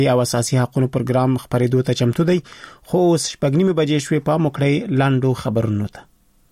او اساسي حقوقو پروګرام خبرېدو ته چمتو دی. خو اوس 8:30 بجې شوې. په مکړې لاندو خبرونو ته.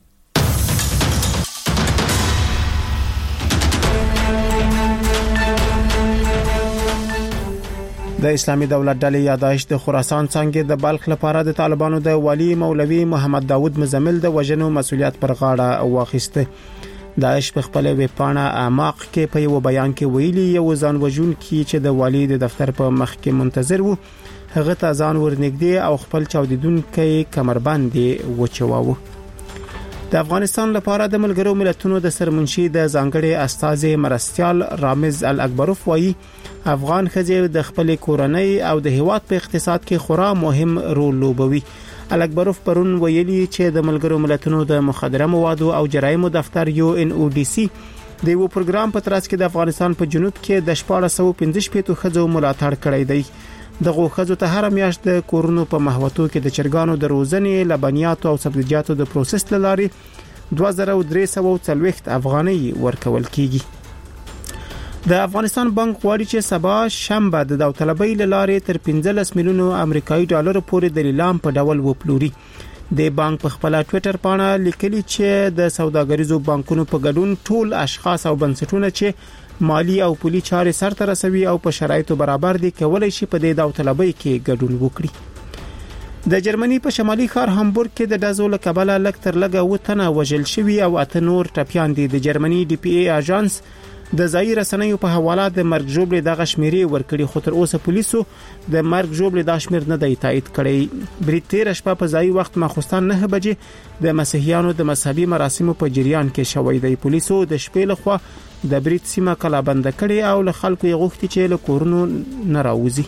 د اسلامي دولت ډلې یادایش د خراسان څنګه د بلخ لپاره د طالبانو د والی مولوي محمد داوود مزمل د وژنو مسؤلیت پر غاړه واخیسته. داعش په خپل ویبپاڼه اعماق کې په یو بیان کې ویلي یو ځان وژون کې چې د والی د دفتر په مخ کې منتظر وو هغه ته ځان ورنږدې او خپل چاودیدونکو کمربند وچواوه. د افغانستان لپاره د ملګرو ملتونو د سرمنشي د ځانګړي استازي مرستيال رامز الاکبروف وایي افغان ښځې د خپل کورنۍ او د هیواد په اقتصاد کې خورا مهم رول لوبوي. الاکبروف پرون ویلي چې د ملګرو ملتونو د مخدره موادو او جرایمو دفتر UNODC د یو پروګرام په ترڅ کې د افغانستان په جنوب کې د 1415 ښځو ملاتړ کړی دی. دغه ښځو ته هر میاشت د کورونو په محوطو کې د چرګانو د روزنې، لبنیاتو او سبزیجاتو د پروسس لارې 2340 افغانۍ ورکول کیږي. د افغانستان بانک غواړي چې سبا شنبه د داوطلبۍ لارې تر 15 میلیونو امریکایي ډالر پورې د لیلام په ډول وپلوري. د بانک په خپل ټوئیټر باندې لیکلي چې د سوداګریزو بانکونو په ګډون ټول اشخاص او بنسټونه چې مالی او پولی چارې سرته رسوي او په شرایطو برابر دي کولای شي په دې داوطلبۍ کې ګډون وکړي. د جرمني په شمالي ښار هامبورګ کې د ډزو له کبله لږ تر لږه 7 تنه وژل شوي او 8 نور ټپيان دي. د جرمني DPA اژانس د ځای رسنیو په حواله د مرګ جوړې د غشمیري ورکړي خو تر اوسه پولیسو د مرګ جوړې د شمیر نه دی تایید کړی. بریټیر شپه په ځای وخت ماخوستان 9 بجې د مسیحیانو د مذهبي مراسمو په جریان کې شوې دی. پولیسو د شپې لخوا د بریټ سیمه کلا بند کړي او له خلکو یې غوښتي چې له کورونو نه راوځي.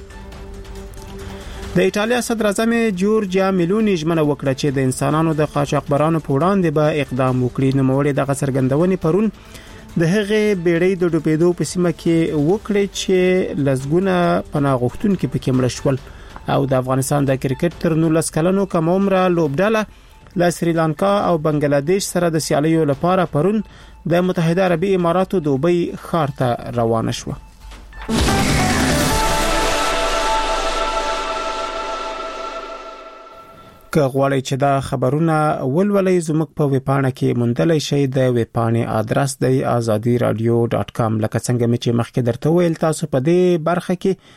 د ایتالیا صدر اعظم جورجیا میلونی ژمنه وکړه چې د انسانانو د قاچاقبرانو په وړاندې به اقدام وکړي. نو موړي دغه څرګندونې پرون د هغه بیړۍ د ډوبېدو په سیمه کې وکړي چې لزګونه پناه غوښتونکو پکې مړ شول او د افغانستان د کرکټ تر 19 کلنو کم عمره لوبډاله له سریلانکا او بنگلاديش سره د سیالیو لپاره پرون د متحده عربی اماراتو دوبۍ ښار ته روانه شوه. که غواړئ چې دا خبرونه ولولئ زموږ په ویبپاڼه کې موندلای شئ. د ویبپاڼې ادرس دی azadiradio.com. لکه څنګه چې مخکې درته ویل تاسو په دې برخه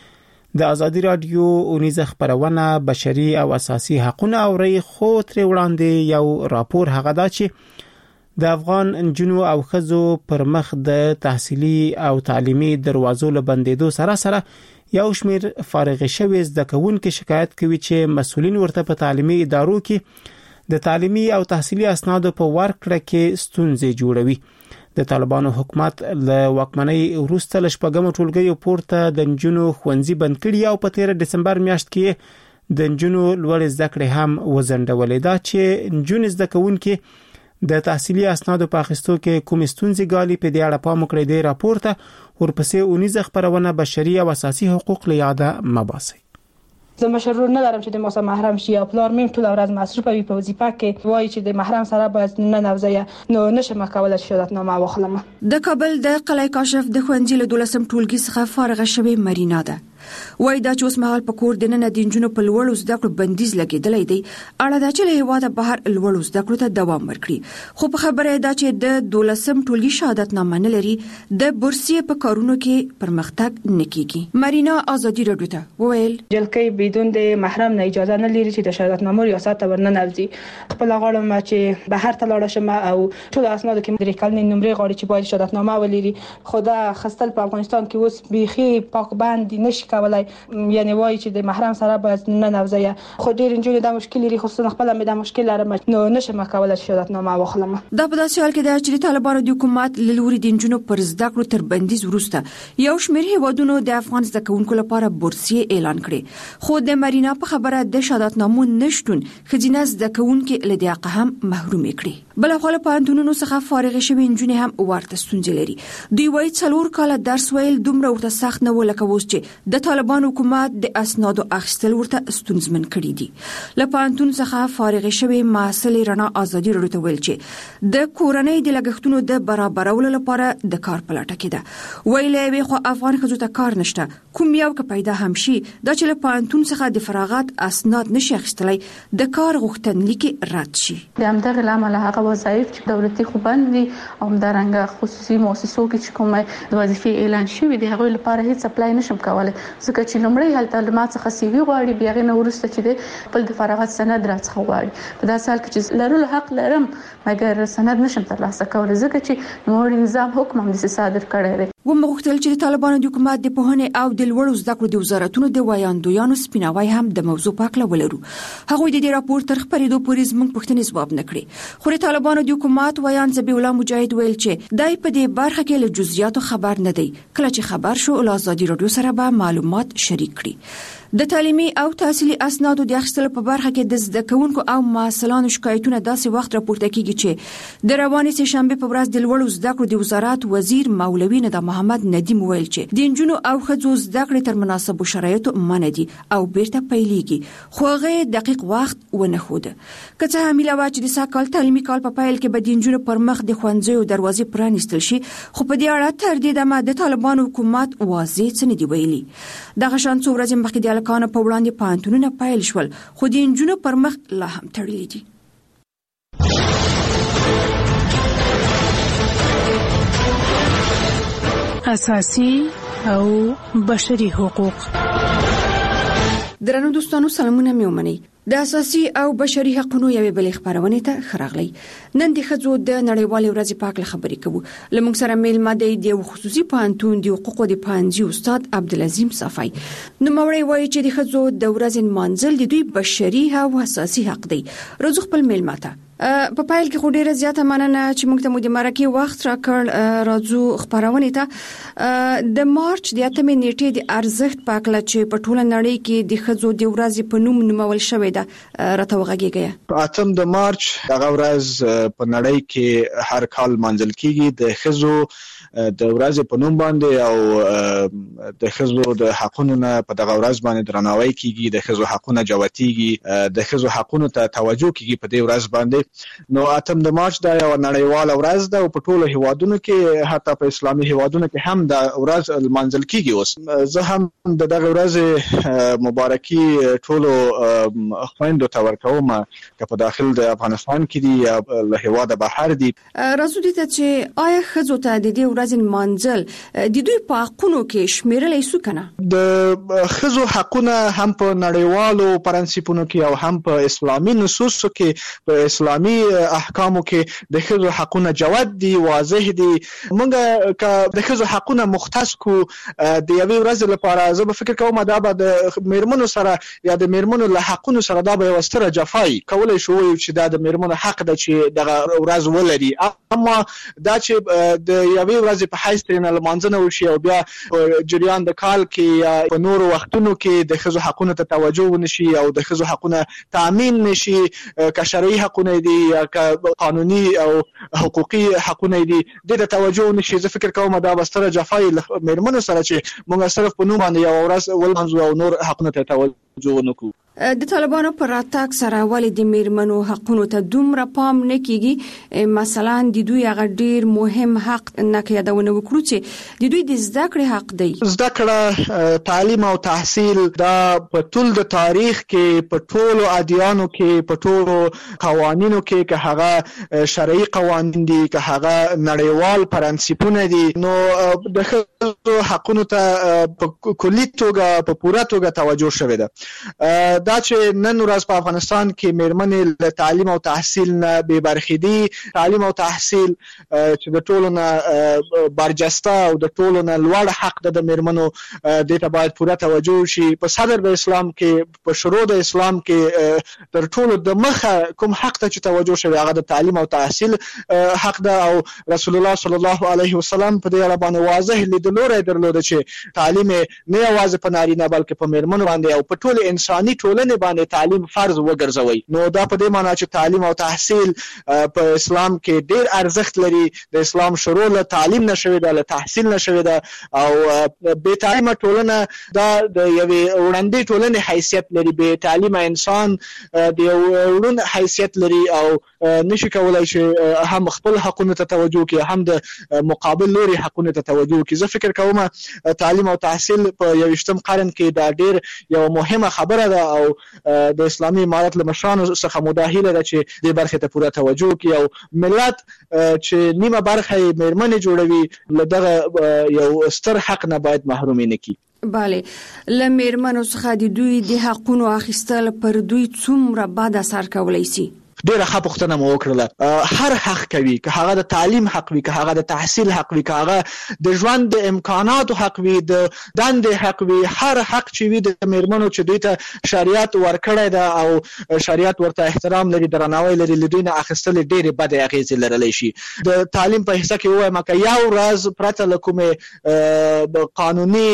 کې د ازادي رادیو اونیزه خبرونه بشري او اساسي حقوقونه اوري. خو تر وړاندې یو راپور هغه دا چې د افغان انجونو او ښځو پر مخ د تحصیلي او تعلیمي دروازو لبندېدو سره یو شمیر فارغ شوي زده کوونکو شکایت کوي چې مسؤلین ورته په تعلیمي ادارو کې د تعلیمي او تحصیلي اسنادو په ورکړه کې ستونزې جوړوي. د طالبانو حکومت له واکمنۍ وروسته ل شپږم ټولګي پورته د انجونو ښوونځي بند کړي او په 13 دسمبر میاشت کې د انجونو لوړ زده کړې هم وزندولې. دا چې انجونې زده کوونکو د تحصیلي اسنادو په اخیستو کې کوم ستونزې ګالي په دې اړه پام وکړئ. د راپورته ورپسې اونیزه خبرونه بشري او اساسي حقوق له یاده مباسي. زه مشرور ندارم چې د موسم محرم شي یا پلار میم ټول ورځ مصروف وي په وظیفه کې وایي چې د محرم سره باید نه نوځي نو نشم کولای شهادتنامه واخلم. د کابل د قلعه کاشف د ښوونځي له 12م ټولګي څخه فارغه شوې مرینا ده. وای دا چې اوس مهال په کور د نن د انجونو په لوړو زده کړو بندیز لګیدلې دی. اړه دا چې له هواده بهر لوړو زده کړو ته دوام ورکړي. خو په خبره دا چې د 12م ټولګي شهادتنامه نه لري د بورسیه په کارونو کې پرمختګ نکېږي. مرینا ازادي رادیو ته وویل جلکې بدون د محرم نه اجازه نه لري چې د شهادتنامه ریاست ته ورننوځي. خپل غواړم چې بهر ته لاړ شم او ټول اسناد کې درې کلنې نمرې غواړي چې باید شهادتنامه ولري. خدا خستل په افغانستان کې اوس بيخي پاک باندې نشي کولای یعنی وایي چې د محرم سره باید نه نوځي. خو ډیر انجونې دا مشکل لري خصوصا خپل مې دا مشکل لرم نو نشم کولای شهادتنامه واخلم. دا په داسې حال کې د چې طالبانو د حکومت لوري د انجونو پر زده کړو تر بندیز وروسته یو شمېر هیوادونو د افغان زده کوونکو لپاره بورسیه اعلان کړي. خو د مرینا په خبره د شهادتنامو نشټون خځینه زده کوونکو له دې حق هم محروم کړي. بلخواله پوهنتونونو څخه فارغ شوي نجونې هم ورته ستونزې لري. دوی وايي 4 کاله درس ویل دومره ورته سخت نه و لکه اوس چې د طالبان حکومت د اسنادو اخیستل ورته ستونزمن کړي دي. له پوهنتون څخه فارغ شوي محصلې رڼا ازادي راډیو ته ویل چې د کورنۍ د لګښتونو د برابرولو لپاره د کار په لټه کې ده. ویلې وی خو افغان ښځو ته کار نشته، کوم یو که پیدا هم شي دا چې له پوهنتون څخه د فراغت اسناد نشي اخیستلی د کار غوښتنلیک رد شي. د همدغه لامل هغه وظایف چې دولتي خو بند دي او همدارنګه خصوصي مؤسسو کې چې کومه د وظیفې اعلان شوی دی هغه لپاره هیڅ اپلای نشم کولای ځکه چې لومړی هلته له څخه سی وی غواړي، بیا غو وروسته چې د خپل د فراغت سند راڅخه غواړي. په داسې حال کې چې لرلو حق لرم مګر سند نشم ترلاسه کولای ځکه چې نور نظام حکم هم د صادر کړی دی. ومغوښتل چې د طالبانو د حکومت د پوهنې او د لوړو زده کړو د وزارتونو د ویاندویانو سپیناوی هم د موضوع په اړه ولرو. هغوی د دې راپور تر خبرېدو پورې زموږ پوښتنې ځواب نه کړې. خو د طالبانو د حکومت ویان ذبیح الله مجاهد ویل چې دای په دې برخه کې له جزئیاتو خبر نه دی. کله چې خبر شو له ازادي راډیو سره به معلومات شریک کړي. د تعلیمي او تحصیلي اسنادو د اخیستلو په برخه کې د زده کوونکو او محصلانو شکایتونه داسې وخت راپورته کیږي چې د روانې سه شنبه په ورځ د لوړو زده کړو د وزارت وزیر مولوي ندا محمد ندیم ویل چې د نجونو او ښځو زده کړې تر مناسبو شرایطو منع دي او بیرته پیلېږي، خو هغه دقیق وخت ونه ښود. که څه هم هیله وه چې د سږ کال تعلیمي کال په پیل کې به د نجونو پر مخ د ښوونځیو دروازې پرانیستل شي، خو په دې اړه تر دې دمه د طالبانو حکومت واضح څه نه دي ویلي. دغه شان څو ورځې مخکې د کانو په وړاندې پوهنتونونه پیل شول، خو د نجونو پر مخ لا هم تړلي دي. اساسي او بشري حقوق. درنو دوستانو سلامونه مې ومنئ. د اساسي او بشري حقوقو یوې بلې خبرونه ته خراغلی. نن د ښځو د نړیوالې ورځې په اړه خبرې کوو. لمونږ سره میلمه دی د خصوصي پوهنتون د حقوقو د پوهنځي استاد عبدالعظیم صافی. نو موري وایي چې د ښځو د ورځې نمانځل د دوی بشري او اساسي حق دی. روزو خپل میلمه ته په پایل کې خو ډیره زیاته مننه چې موږ ته مو د مرکه وخت راکړ. راځو خبرونه ته د مارچ د 8 نیټې د ارزښت په اړه چې په ټوله نړۍ کې د ښځو د ورځې په نوم نومول شوې ده راته وغږیږي. 8 د مارچ هغه ورځ په نړۍ کې هر کال منځل کیږي د ښځو د ورځې په نوم باندې او د ښځو د حقوقو نه په دغه ورځ باندې درناوی کیږي، د ښځو حقوقونه جوتیږي، د ښځو حقوقو ته توجه کیږي په دې ورځ باندې. نو 8 د مارچ دا یو نړیواله ورځ ده او په ټولو هیوادونو کې حتی په اسلامي هیوادونو کې هم دا ورځ منځل کیږي. اوس زه هم دغه ورځ مبارکي ټولو خويندو ته ورکوم چې په داخل د افغانستان کې دي یا له هیواده بهر دي. راځو دې ته چې آیا ښځو ته د دې ورځې منځل د دوی په حقوقو کې شمیرل شي کنه؟ د ښځو حقونه هم په نړیوالو پرنسپونو کې او هم په اسلامي نصوصو کې په اسلامي احکامو کې د ښځو حقونه جوت دي، واضح دي. موږ که د ښځو حقونه مختص کو د یوې ورځې لپاره زه به فکر کوم دا به د میرمنو سره یا د میرمنو له حقونو سره دا به یو ستره جفای کولای شو چې دا د میرمنو حق ده چې دغه ورځ ولري. اما دا چې د یوې ورځې په حیث ترې لمانځنه وشي او بیا جریان د کال کې یا په نورو وختونو کې د ښځو حقونو ته توجه ونشي او د ښځو حقونه تامین نشي، که شرعي حقونه دي یا قانوني او حقوقي حقونه دي د توجه نشي، زه فکر کوم دا بستر جفای میرمنو سره چې موږ صرف په نوم باندې یو ورځ ولمنځو او نور حقونه ته توجه ونکو. د طالبانو پر راتګ سره ولې د میرمنو حقونو ته دومره پام نه کیږي؟ مثلا د دوی هغه ډیر مهم حق نه یادونه وکړو چې د دوی د زده کړې حق دی. زده کړه، تعلیم او تحصیل دا په ټول د تاریخ کې په ټولو ادیانو کې په ټولو قوانینو کې که هغه شرعي قوانین دي که هغه نړیوال پرنسپونه دي، نو د ښځو حقونو ته په کلي توګه په پوره توګه توجه شوې ده. دا چې نن ورځ په افغانستان کې میرمنې له تعلیم او تحصیل نه بې برخې دي. تعلیم او تحصیل چې د ټولو نه برجسته او د ټولو نه لوړ حق د میرمنو دې ته باید پوره توجه وشي. په صدر د اسلام کې په شروع د اسلام کې تر ټولو د مخه کوم حق ته چې توجه شوی هغه د تعلیم او تحصیل حق ده او رسول الله صلی الله علیه وسلم په دې اړه باندې واضح لیدلوری درلود چې تعلیم نه یوازې په نارینه بلکې په میرمنو باندې او په ټول ټول انساني ټولنې باندې تعلیم فرض وګرځوي. نو دا په دې معنی چې تعلیم او تحصیل په اسلام کې ډیر ارزښت لري. د اسلام شروع له تعلیم نشوي ده، له تحصیل نشوي ده، او بې تعلیمه ټولنه دا د یوې وړاندې ټولنې حیثیت لري. بې تعلیمه انسان د یو وړوند حیثیت لري او نشي کولای چې هم خپل حقونو ته توجه کوي، هم د مقابل لوري حقونو ته توجه کوي. زه فکر کوم تعلیم او تحصیل په 21م قرن کې دا ډیر یو مهمه خبره ده او د اسلامي امارت له مشرانو څخه مداهله ده چې دې برخه ته پوره توجه کوي او ملت چې نیمه برخه میرمنې جوړوي له دغه یو ستر حق نه باید محروم نه کی. بله، لمرمنو څخه د دوی د حقونو اخیستل پر دوی څومره بد اثر کولای شي؟ ډیره ښه پوښتنه مو وکړله. هر حق کوي، که هغه د تعلیم حق وي، که هغه د تحصیل حق وي، که هغه د ژوند د امکاناتو حق وي، د دندې حق وي، هر حق چې وي د میرمنو چې دوی ته شریعت ورکړی ده او شریعت ورته احترام لري، درناوی لري، له دوی نه اخیستل ډیرې بدې اغېزې لرلی شي. د تعلیم په حصه کې ووایم که یو ورځ پرته له کومې قانوني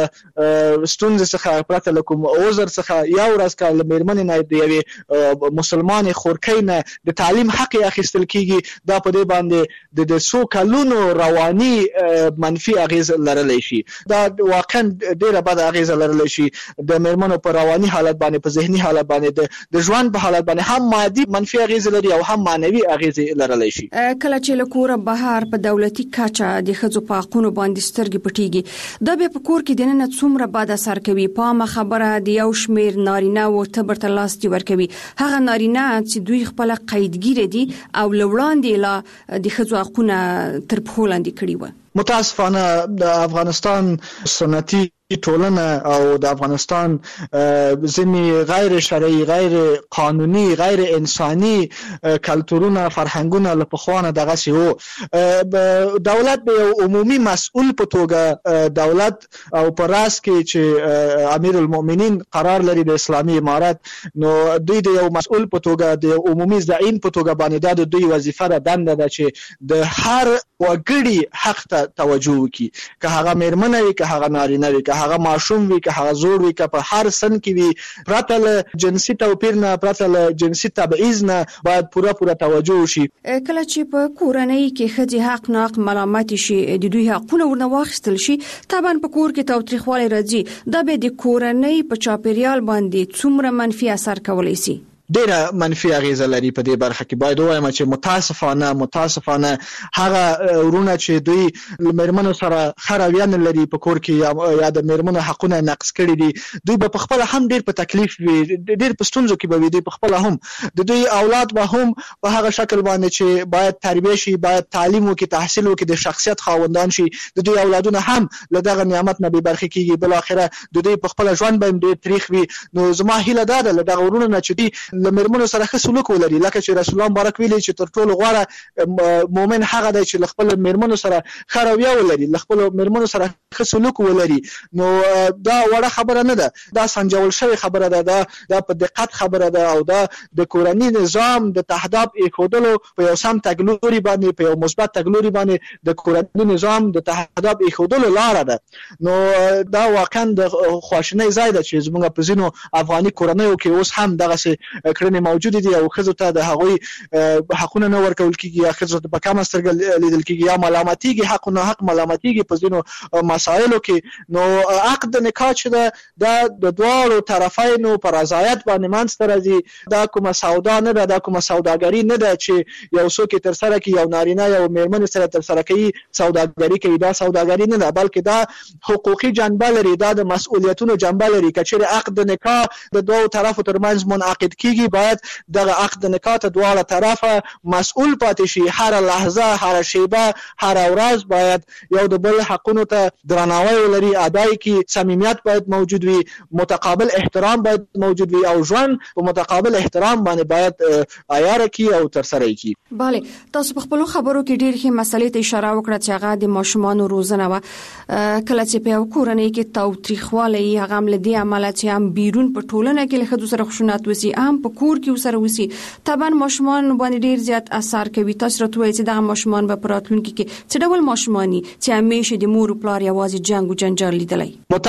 ستونزې څخه، پرته له کوم عذر څخه، یو ورځ که له میرمنې نه د یوې مسلمانې خورکۍ د تعلیم حق اخیستل کیږي، دا په دې باندې د 100 کلونو رواني منفي اغیز لرلی شي. دا واقعا ډیره بد اغیز لرلی شي د میرمنو په رواني حالت باندې، په ذهني حالت باندې، د ژوند په حالت باندې، هم مادي منفي اغیز لري او هم معنوي اغیز لرلی شي. کله چې له کوره بهر په دولتي کچه د ښځو په حقونو باندې سترګې پټیږي، دا به په کور کې دننه څومره بد اثر کوي. په خبره د یو شمیر نارینه او تبر تلاستي ورکوي، هغه نارینه چې دوی خپل قیدګیر دي او لوړاندې لا د ښځو حقونه تر پښو لاندې کړي و. متاسفانه د افغانستان سنتي ټولنه او د افغانستان ځینې غیر شرعي، غیر قانوني، غیر انساني کلتورونه، فرهنګونه له پخوانه دغسې وو. دولت به یو عمومي مسؤل په توګه، دولت او په راس کې چې امیر المؤمنین قرار لري د اسلامي امارت، نو دوی د یو مسؤل په توګه، د یو عمومي زعیم په توګه باندې دا د دوی وظیفه ده، دنده ده چې د هر وګړي حق ته توجه وکړي، که هغه میرمنه وي، که هغه نارینه وي، که هغه ماشوم وي، که هغه زوړ وي، که په هر سن کې وي، پرته له جنسي توپیر نه، پرته له جنسي تبعیض نه باید پوره توجه وشي. کله چې په کورنۍ کې ښځې حق ناق ملامت شي، د دوی حقونه ورنه واخیستل شي، طبعا په کور کې تاوتریخوالی راځي. دا به د کورنۍ په چاپیریال باندې څومره منفي اثر کولی شي؟ ډیره منفي اغیزه لري. په دې برخه کې باید ووایم چې متاسفانه هغه ورونه چې دوی میرمنو سره ښه رویه نه لري په کور کې، یا د میرمنو حقونه نقض کړي دي، دوی به په خپله هم ډیر په تکلیف وي، ډیر په ستونزو کې به وي. دوی په خپله هم د دوی اولاد به هم په هغه شکل باندې چې باید تربیه شي، باید تعلیم وکړي، تحصیل وکړي، د شخصیت خاوندان شي، د دوی اولادونه هم له دغه نعمت نه بې برخې کېږي. بالاخره د دوی په خپله ژوند به هم ډیر تریخ وي. نو زما هیله دا ده له دغه ورونو نه چې دوی له میرمنو سره ښه سلوک ولري، لکه چې رسول الله مبارک ویلي چې تر ټولو غوره مؤمن هغه دی چې له خپلو میرمنو سره ښه رویه ولري، له خپلو میرمنو سره ښه سلوک ولري. نو دا وړه خبره نه ده، دا سنجول شوې خبره ده، دا په دقت خبره ده، او دا د کورني نظام د تهداب ایښودلو په یو سم تګلوري باندې، په یو مثبت تګلوري باندې د کورني نظام د تهداب ایښودلو لاره ده. نو دا واقعا د خواشینۍ ځای ده چې زموږ په ځینو افغاني کورنیو کې اوس هم دغسې کړنې موجود دي او ښځو ته د هغوی حقونه نه ورکول کېږي، یا ښځو ته په کمه سترګه لیدل کېږي، یا ملامتېږي، حق نه حق ملامتېږي په ځینو مسایلو کې. نو عقد د نکاح چې ده، دا د دواړو طرفینو په رضایت باندې منځته راځي. دا کومه سودا نه ده، دا کومه سوداګري نه ده چې یو څوک یې ترسره کوي، یو نارینه یو میرمنې سره ترسره کوي، سوداګري کوي. دا سوداګري نه ده، بلکې دا حقوقي جنبه لري، دا د مسؤلیتونو جنبه لري. که چېرې عقد د نکاح د دوو طرفو ترمنځ منعقد کېږي، باید دغه عقد نکاح ته دواړه طرفه مسؤل پاتې شي. هر لحظه، هر شیبه، هر ورځ باید یو د بل حقونو ته درناوی ولري، ادای کی، صمیمیت باید موجود وي، متقابل احترام باید موجود وي، او ژوند په متقابل احترام باندې باید عیار کی او ترسره کی. بله، تاسو په خپل خبرو کې ډېر ښه مسلې ته اشاره وکړه چې هغه د ماشومانو روزنه و. کله چې په کورنۍ کې تاوتریخوالی هغه هم له دې عمله چې هم بیرون په ټولنه کې له ښځو سره خشونت وسی، هم په کور کې وسره وسی طبعا ماشومان باندې ډیر زیات اثر کوي. تاسو راته وایي چې دغه ماشومان به پراتلونکي کې څه ډول ماشومانی چې همیشه د مور او پلار یوازې جنگ او جنجال لیدلی؟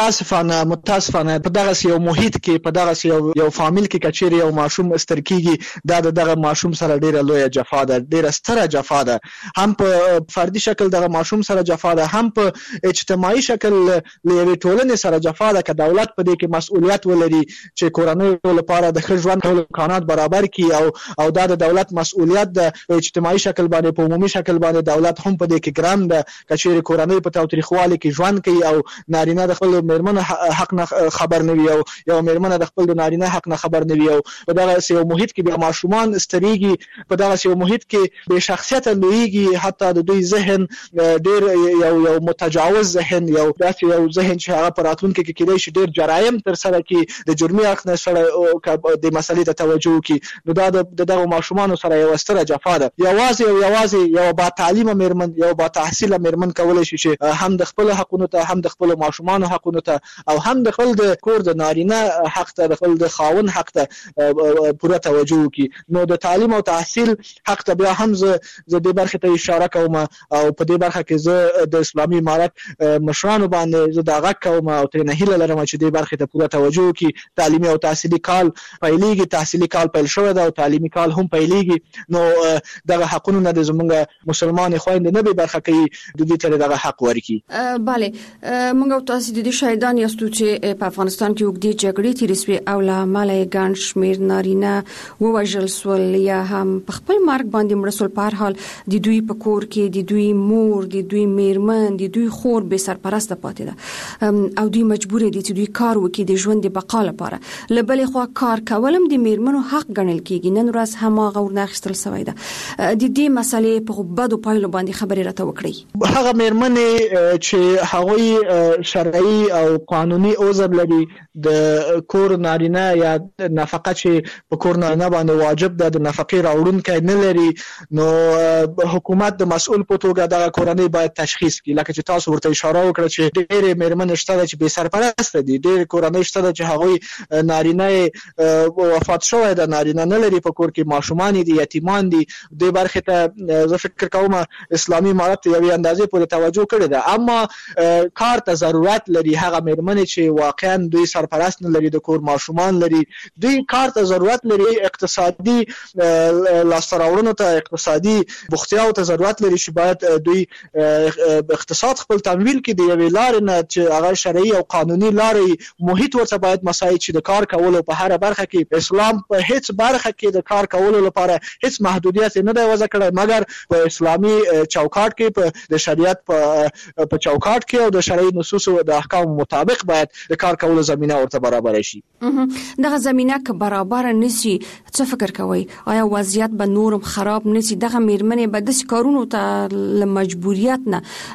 متاسفانه په دغه یو محیط کې په دغه یو فامیل کې کچېری یو ماشوم استرکیږي دا دغه ماشوم سره ډیره لویه جفا ده، ډیره ستره جفا ده، هم په فردي شکل دغه ماشوم سره جفا ده، هم په اجتماعي شکل لوی ټولنې سره جفا ده. که دولت په دې کې مسؤلیت ولري چې کورنۍ لپاره د ښه ژوند امکانات برابر کړي او دا د دولت مسؤلیت ده. په اجتماعي شکل باندې په عمومي شکل باندې دولت هم په دې کې ګرام ده. کچېری کورنۍ په تاوتریخوالي کې ژوند کوي او نارینه د خپل میرمن حق نه خبر نه وي او یو میرمن د خپل نارینه حق نه خبر نه وي او په دغه یو محیط کې د ماشومان استریږي، په دغه یو محیط کې به شخصیت لویږي، حتی د دوی ذهن ډیر یو متجاوز ذهن، یو داسې یو ذهن چې هغه پر راتلونکي کې کېدای شي ډیر جرایم تر سره کړي، د جرمي اړخ نه سره د مسلې ته توجه وکړي. نو دا د دغه ماشومان سره یو ستره جفا ده. یوازې یو با تعلیمه میرمن، یو با تحصیله میرمن کولای شي چې هم د خپل حقونو ته، هم د خپل ماشومان حقونو ته او هم د خپل د کور د نارینه حق ته، د خپل د خاون حق ته پوره توجه وکړي. نو د تعلیم او تحصیل حق ته بیا هم زه د برخې ته اشاره کوم او په دې برخه کې زه د اسلامي امارت مشرانو باندې زه دا غږ کوم او ترې هیله لرم چې دې برخې ته پوره توجه وکړي. تعلیمي او تحصیلي کال پیلېږي، تحصیلي کال پیل شوی دی او تعلیمي کال هم پیلېږي. نو دغه حقونه نه د زمونږ مسلمان خويندې نه به برخه کوي د دې تر دغه حق ورکړي. bale موږ تاسو د دې شاهدان یاستو چې په افغانستان کې وګړي جګړې تیرې شوې او لا مالای ګڼ شمیر نارینه ووژل سول یا هم په خپل مرګ باندې مړ سول. په هر حال د دوی په کور کې د دوی مور، د دوی میرمن، د دوی خور به سرپرست پاتې ده او دوی مجبور دي چې دوی کار وکړي د ژوند د بقا لپاره. لبلې خو کار کولم د میرمنو حق ګڼل کېږي. نن ورځ هماغه ورناخستل شوی ده. د دې مسلې په بدو پایلو باندې خبرې راته وکړي. هغه میرمنې چې هغوی شرعي او قانوني عذر لري د کور نارینه یا نفقه چې په کور نارینه باندې واجب ده، د نفقې راوړونکی نه لري، نو حکومت د مسؤل په توګه دغه کورنۍ باید تشخیص کړي. لکه چې تاسو ورته اشاره وکړه چې ډېرې میرمنې شته چې بې سرپرسته دي، ډېرې کورنۍ شته چې هغوی نارینه وفات شوی ده، نارینه نه لري په کور کې، ماشومان دي، یتیمان دي. دې برخې ته زه فکر کوم اسلامي امارت یوې اندازې پورې توجه کړې ده. اما کار ته ضرورت لري هغه میرمنې چې واقعا دوی سرپرست نه لري، د کور ماشومان لري، دوی کار ته ضرورت لري، اقتصادي لاسته راوړنو ته، اقتصادي بوختیاو ته ضرورت لري چې باید دوی اقتصاد خپل تمویل کړي د یوې لارې نه چې هغه شرعي او قانوني لارې محیط ورته باید مساعد چې د کار کولو په هر برخه کې اسلام په هیڅ برخه کې د کار کولو لپاره هیڅ محدودیت نه دی وضع کړی، مګر په اسلامي چوکاټ کې په د شریعت په چوکاټ کې او د شرعي نصوص او د احکام مطابق باید د کار کولو زمينه ورته برابر شي. دغه زمينه که برابر نشي څه فکر کوي؟ آیا وضعیت به نورم خراب نشي؟ دغه میرمنې به د کارونو ته له مجبوریت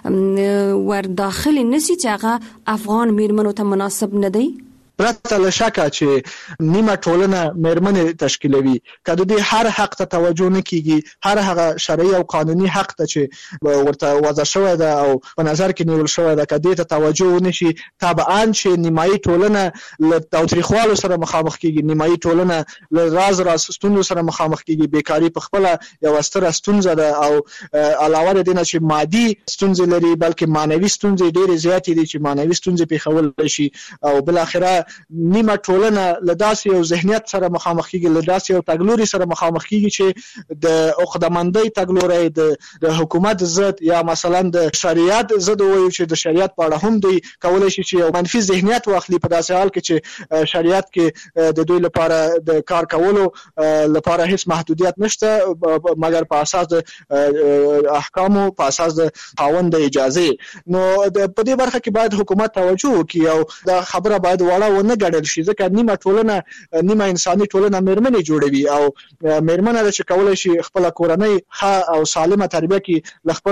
نه ور داخلي نشي چې هغه افغان میرمنو ته مناسب نه دی؟ پرته له شکه چې نیمه ټولنه میرمنې تشکیلوي، که د دې هر حق ته توجه نه کیږي، هر هغه شرعي او قانوني حق ته چې ورته وضع شوی ده او په نظر کې نیول شوی ده، که دې ته توجه ونشي، طبعا چې نیمایي ټولنه له تاوتریخوالو سره مخامخ کیږي، نیمایي ټولنه له راز ستونزو سره مخامخ کیږي. بیکاری په خپله یوه ستره ستونزه ده او علاوه د دې نه چې مادي ستونزې لري بلکې معنوي ستونزې ډېرې زیاتې دي چې معنوي ستونزې پېښولی شي او بالاخره نیمه ټولنه له داسې یو ذهنیت سره مخامخ کیږي، له داسې یو تګلوري سره مخامخ کیږي چې د عقده‌مندۍ تګلوري د حکومت ضد یا مثلا د شریعت ضد وایي چې د شریعت په اړه هم دوی کولای شي چې یو منفي ذهنیت واخلي په داسې حال کې چې شریعت کې د دوی لپاره د کار کولو لپاره هیڅ محدودیت نشته مګر په اساس د احکامو، په اساس د خاوند د اجازه. نو په دې برخه کې باید حکومت توجه وکړي او دا خبره باید وړه نه ګڼل شي، ځکه نیمه ټولنه، نیمه انساني ټولنه میرمنې جوړوي او میرمنه ده چې کولای شي خپل کورنۍ ښه او سالمه تربیه کړي له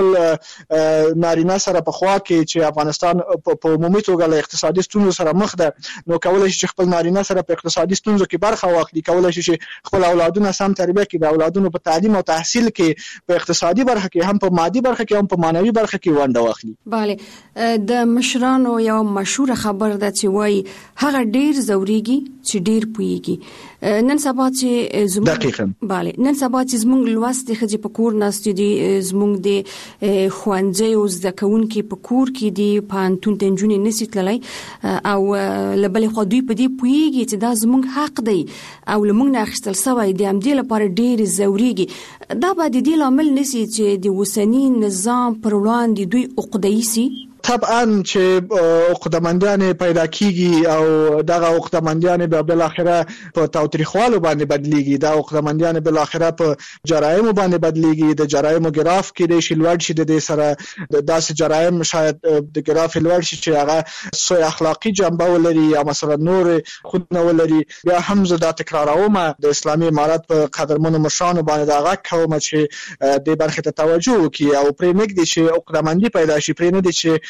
خپل نارینه سره په خوا کې چې افغانستان په عمومي توګه له اقتصادي ستونزو سره مخ ده، نو کولای شي چې خپل نارینه سره په اقتصادي ستونزو کې برخه واخلي، کولای شي چې خپل اولادونه سم تربیه کړي، د اولادونو په تعلیم او تحصیل کې، په اقتصادي برخه کې، هم په مادي برخه کې، هم په معنوي برخه کې ونډه واخلي. bale د مشرانو یو مشهور خبر ده چې وایي هغه هغه ډیر زوريږي چې ډیر پويږي نن سبا چې زموږ bale نن سبا چې زموږ لوست خځې په کور ناست دي زموږ د خوانځي او ځکهونکو په کور کې دي پانتون تنجونی نسی تللی او لبل خو دوی په دې پويږي چې دا زموږ حق دی او لمونږ نه اخیستل سوی دی هم دې لپاره ډیر زوريږي دا به د دې لامل نسی چې د وسنی نظام پر وړاندې دوی عقده‌ای سي طبعا چې عقدمندان پیدا کیږي او دغه عقدمندان به بل اخره په تاوتریخوالو باندې بدلیږي دا عقدمندان بل اخره په جرایم باندې بدلیږي د جرایم ګراف کې د شلوړ شي د سره د داسې جرایم شاید د ګراف لوړ شي چې هغه سوء اخلاقی جنبه ولري یا مثلا نور خودنه ولري بیا هم زه تکراروم د اسلامي امارات په قدرمنو مشرانو باندې دا غږ کوم چې د برخه ته توجه وکړي او پرې نګدي چې عقدمندي پیدا شي پرې نه دي چې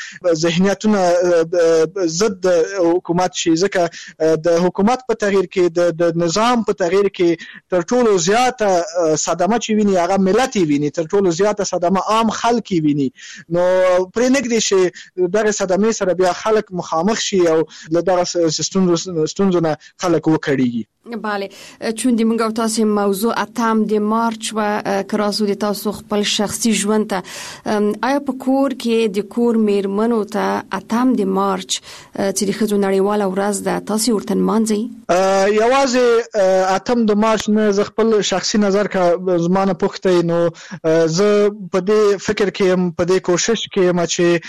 ذهنیتونه ضد حکومت شي ځکه د حکومت په تغییر کې د نظام په تغییر کې تر ټولو زیاته صدمه چې ویني هغه ملت ویني تر ټولو زیاته صدمه عام خلک ویني نو پرې نګدي چې دغه صدمه سره بیا خلک مخامخ شي او دغه ستونزونه خلک وکړي bale چون د موږ تاسو موضوع اتم د مارچ و کراسو د تاسو خپل شخصي ژوند ته آیا په کور کې د کور میرمنو ته اتم د مارچ چې د خځو نړیواله ورځ ده تاسو ورته مانځي یوازې اتم د مارچ نه ز خپل شخصي نظر کا زمانه پوښتې نو زه په دې فکر کې په دې کوشش کې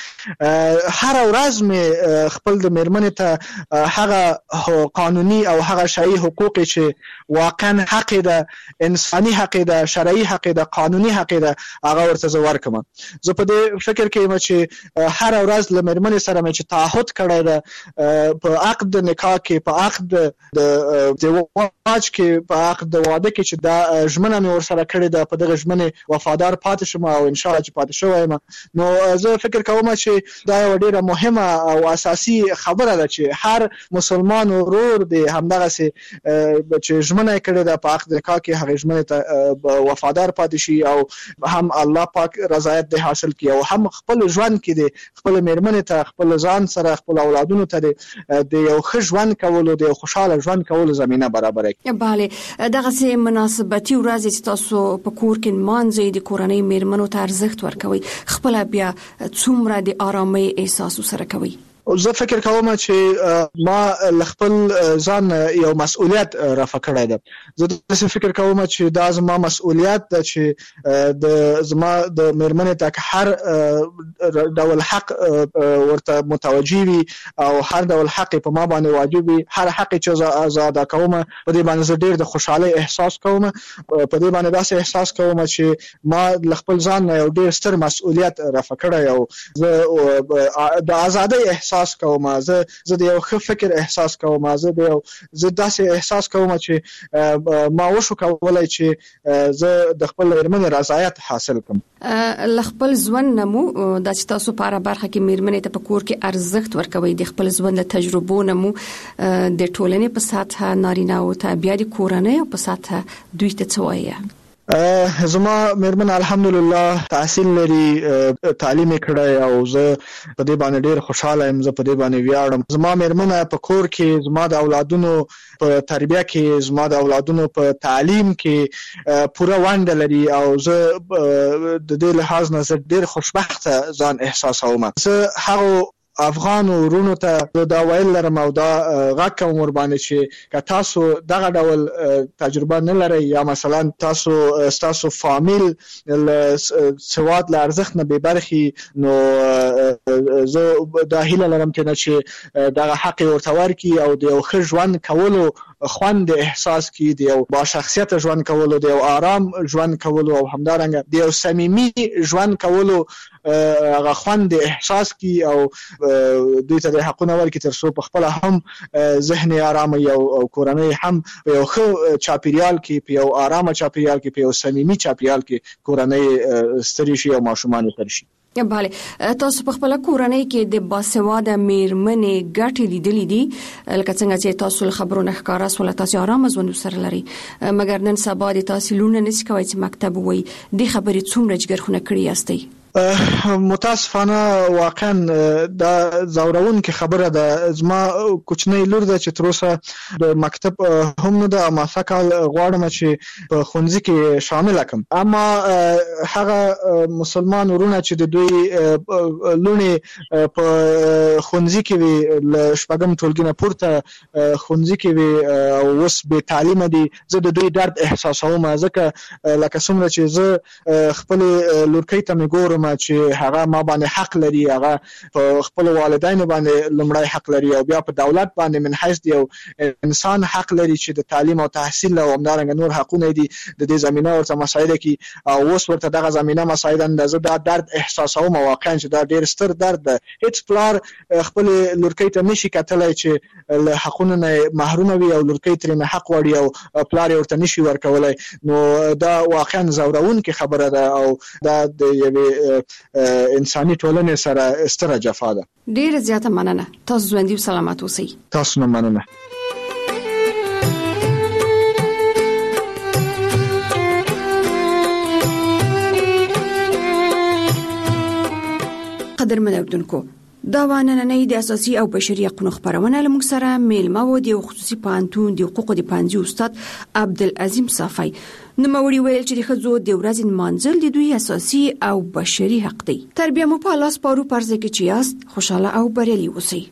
چې هر ورځ مې خپل د میرمنې ته هغه قانوني او هغه شرعي حقوق چې واقعا حق ده انساني حق ده شرعي حق ده قانوني حق ده هغه ورته زور کوم زه په دې فکر کې چې هر ورځ له میرمنې سره مې چې تعهد کړی ده په عقد نکاح کې په عقد د زواج کې په عقد د واده کې چې دا ژمنه مې ور سره کړې ده په دغه ژمنه وفادار پاتې شم او ان شاء الله چې پاتې شوم نو زه فکر کوم چې دا یو ډیره مهمه او اساسي خبره ده چې هر مسلمان ورور دی همدغه سي چې ژمنه کړې ده په عقد نکاح کې هغه ژمنه ته وفادار پاتې شي او هم الله پاک رضایت دې حاصل کړي او هم خپل ژوند کې دې خپل میرمنې ته خپل ځان سره خپل اولادونو ته د یو ښه ژوند کولو د خوشاله ژوند کولو زمينه برابر کړي bale دغه سي مناسبتي ورځ چې تاسو په کور کې مانځي د کورنۍ میرمنو ته ارزښت ورکوي خپل بیا څومره د آرامۍ احساس سره کوي زه فکر کوم چې ما خپل ځان یو مسؤلیت رافع کړی ده زه فکر کوم چې دا زما مسؤلیت ده چې د زما د میرمنې ته هر ډول حق ورته متوجي وي او هر ډول حق په ما باندې واجب وي هر حق چې زه ادا کوم په دې باندې زه ډیر د خوشاله احساس کوم په دې باندې داسې احساس کوم چې ما خپل ځان یو ډیر ستر مسؤلیت رافع کړی او زه د ازادۍ احساس کوم زه د یو ښه فکر احساس کوم زه داسې احساس کوم چې ما وشو کولای چې زه د خپل میرمنې رضایت حاصل کړم خپل ژوند نمو د تاسو په اړه برخه کې میرمنې ته په کور کې ارزښت ورکوي د خپل ژوند تجربو نمو د ټولنې په ساته نارینه او ته بیا د کورنۍ په ساته دوی ته څه وایي زما میرمن الحمدلله تحصیل لري تعلیم کړی او زه په دې باندې ډیر خوشاله یم زه په دې باندې ویاړم زما میرمن په کور کې زما د اولادونو په تربیه کې زما د اولادونو په تعلیم کې پوره ونډه لري او زه د دې لحاظ نه ډیر خوشبخته ځان احساسوم زه هغه افغان ورونو ته دا ویل لرم او دا غږ کوم ور باندې چې که تاسو دغه ډول تجربه نه لرئ یا مثلا تاسو فامیل سواد له ارزښت نه بې برخې نو زه دا هیله لرم چې دغه حق ورته ورکړي او د یو ښه ژوند کولو خوند احساس کی دی او با شخصیت ژوند کولو دی او آرام ژوند کولو او همدارنګه دی او صمیمي ژوند کولو هغه خوند احساس کی او دوی ته حقونه ورکړي تر څو په خپل هم ذهن آرام او کورنۍ هم په یو ښه چاپیریال کې په یو آرام چاپیریال کې په یو صمیمي چاپیریال کې کورنۍ ستړي شي او ماشومان ستړي شي bale تاسو په خپل کورنۍ کې د باسواده میرمنې ګټې لیدلې دي لکه څنګه چې تاسو خبرونه ښکارا سول تاسو آرام ژوند سره لري مګر نن سبا د تحصیلونه نشي کوي چې مکتب وي د خبرې څومره جګرخونه کړی یاستئ متاسفانه واقعا دا زورون کې خبره ده. زما کوچنی لور ده چې تر اوسه د مکتب هم نه ده، اما فکر غواړم چې په ښوونځي کې شامل کړم. اما هغه مسلمان ورونه چې د دوی لونې په ښوونځي کې وي، ل شپږم ټولګي نه پورته ښوونځي کې وي او اوس بې تعلیمه دي، زه د دوی درد احساسوم، ځکه لکه څومره چې زه خپل لورکۍ ته مې ګورم چې هغه ما باندې حق لري، هغه په خپل والدینو باندې لومړی حق لري او بیا په دولت باندې من حیث دی او انسان حق لري چې د تعلیم او تحصیل او همدارنګه نور حقونه دي د دې زمينه ورته مسایل کې او اوس ورته دغه زمينه مسایل اندازه دا درد احساسوم واقعا چې دا ډیر ستر درد ده. هیڅ پلار خپل لورکۍ ته نشي کتلای چې له حقونو نه محروم وي او لورکۍ ترې نه حق وړي او پلار ورته نشي ورکولای. نو دا واقعا زورون کې خبره ده او دا د یوې انساني ټولنې سره ستره جفا ده. ډیر زیاته مننه. تاسو ژوندۍ او سلامت اوسئ. تاسو نه مننه. قدرمن اوردونکو، دا وانننۍ د اساسي او بشري حقوقو خبرونه لمږ سره میلمه و دی خصوصي پانتون د حقوقو د پانځي استاد عبدالعظیم صافی. نو موري ویل چې د خزو د ورځې منځل د دوی اساسي او بشري حق دی. تربیه مو په لاس پارو پرځ کې چې یاست خوشاله او بریالي اوسئ.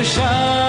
بشر